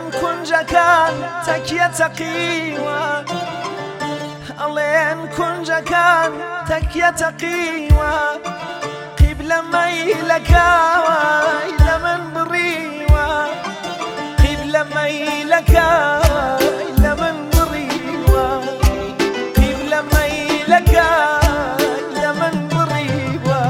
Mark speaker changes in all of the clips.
Speaker 1: ئەڵێن کونجەکان تەکیە تەقیوە ئەڵێن کونجەکان تەکیە تەقیوە قیبلە مەیلەکەوای لە من بڕیوە قیبلە مەیلەکەوای لە من بڕیوە قیبلە مەیلەکەوای لە من بڕیوە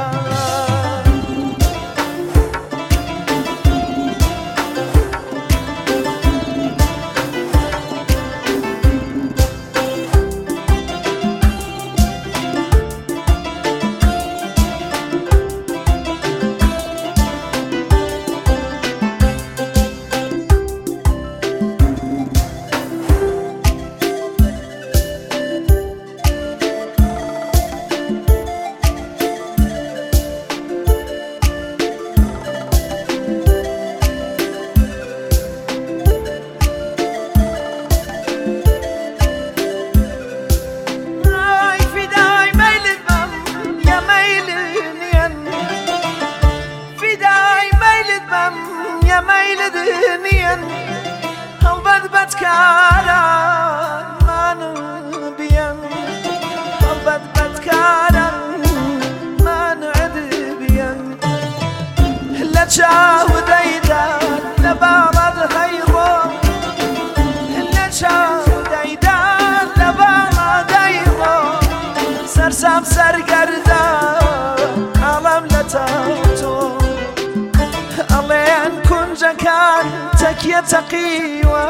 Speaker 1: هەڵبەت بەدکاران مانم بیان هەڵبەت بەدکاران مانعد بیان لە چاودەیدان لە باڵەت هەیڕۆ لە چاودەیدان لە باڵەت هەیڕۆ سەرسام سەرگەردان ئاڵەم لە تاوتۆ ئەڵێن کونجەکان تەکیە تەقیوە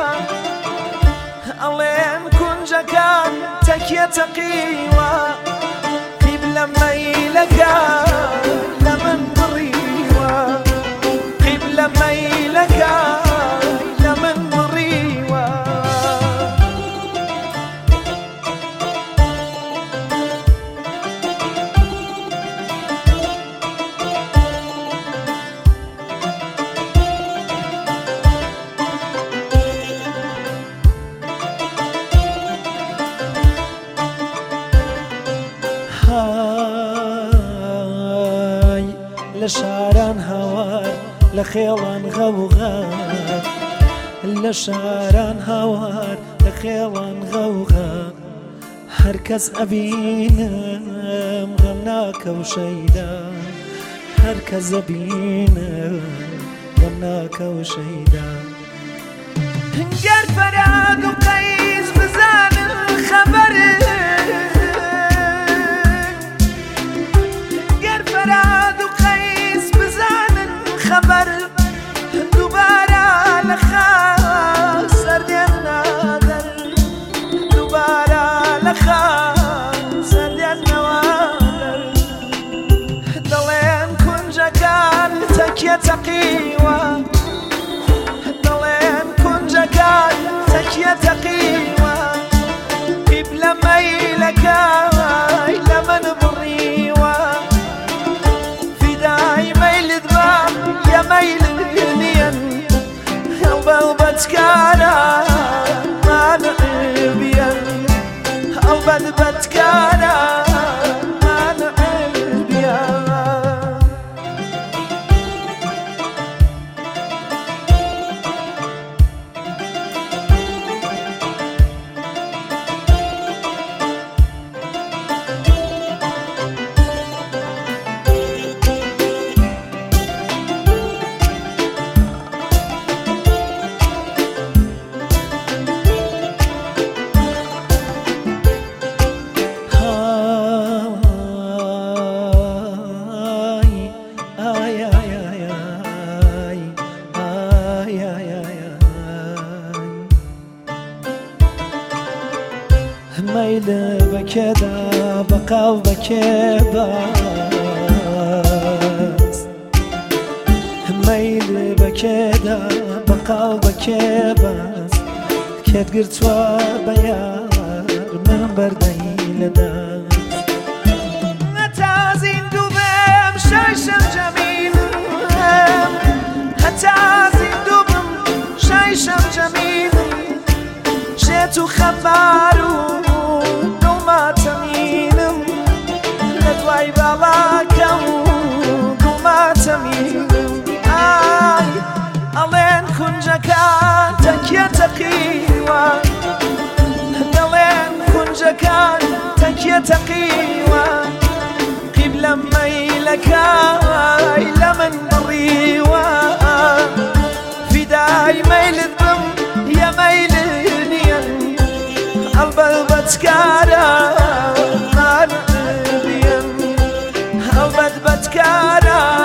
Speaker 1: ئەڵێن کونجەکان تەکیە تەقیوە قیبلە مەیلەکان لە من بڕیوە قیبلە مەیلەکان لە من بڕیوە لە شاران هاوار لە خێڵان غەوغات لە شاران هاوار لە خێڵان غەوغات هەر کەس ئەبینم غەم ناکە و شەیدا هەر کەس ئەبینم غەم ناکە و شەیدا گەر فەراد و قەیس بزانن خەبەرن گەر فەراد و خبر دوباره لخاک سردین نادر دوباره لخاک سردین نوادر دلین کنجکان تکیه تقیوه دلین کنجکان تکیه تقیوه قبل میلکای لمن بریوه فدای میل دبام يا ميل اليمين هەڵبەت کاران مانعبیان هەڵبەت بەدکاران مانعبیان ميل بكذا بقى وبكباس ميل بكذا بقى وبكباس كيف قلت وبيار من بردي لداس نتازين دوبم شايشم جميل هتازين دوبم شايشم جميل شيتو خبارو ما تمينم لدواي بالاكم وما تمينم ألين كنجكان تكي تقيوة قبل ميلكاي لمن بريوة فداي ميل الضم يا ميل النين قلبك بتكارا ما نبين قلبك بتكارا